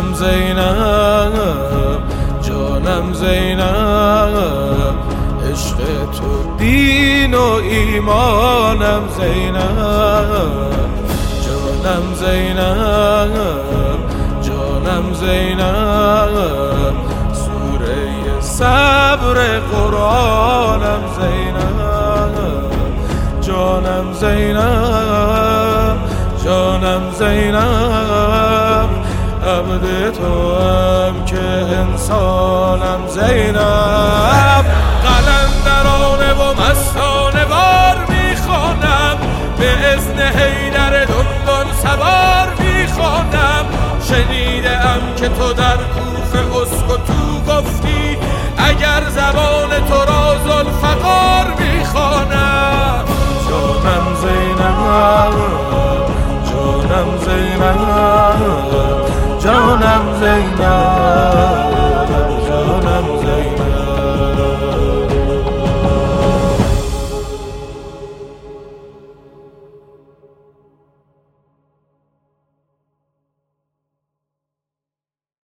جانم زینب، جانم زینب، عشق تو دین و ایمانم زینب، جانم زینب، جانم زینب، سوره صبر قرآنم زینب، جانم زینب، جانم زینب، عبد تو هم که انسانم زینب. قلندرانه و مستانه وار میخوانم، به اذن حیدر دندان سوار میخوانم. شنیدم که تو در کوفه اسکتو گفتی، اگر زبان تو را ذوالفقار میخوانم.